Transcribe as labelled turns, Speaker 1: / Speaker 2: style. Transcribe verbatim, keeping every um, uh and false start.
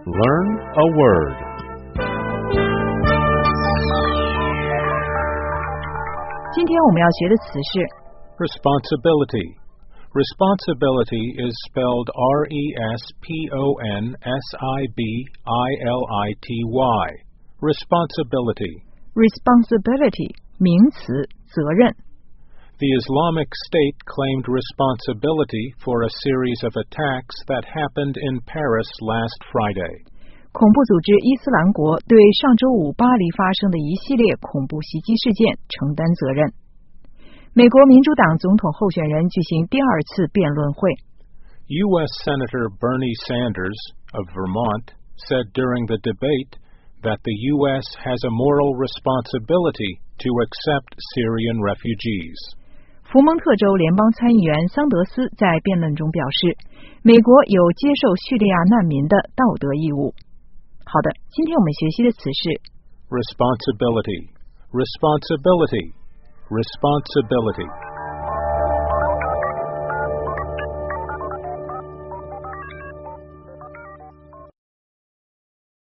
Speaker 1: Learn a word.
Speaker 2: 今天我们要学的词是
Speaker 3: Responsibility. Responsibility is spelled R E S P O N S I B I L I T Y. Responsibility.
Speaker 2: responsibility 名词，责任。
Speaker 3: The Islamic State claimed responsibility for a series of attacks that happened in Paris last Friday.
Speaker 2: 恐怖组织伊斯兰国对上周五巴黎发生的一系列恐怖袭击事件承担责任。美国民主党总统候选人举行第二次辩论会。
Speaker 3: U S Senator Bernie Sanders of Vermont said during the debate that the U S has a moral responsibility to accept Syrian refugees.
Speaker 2: 福蒙特州联邦参议员桑德斯在辩论中表示，美国有接受叙利亚难民的道德义务。好的，今天我们学习的词是
Speaker 3: Responsibility. Responsibility. Responsibility.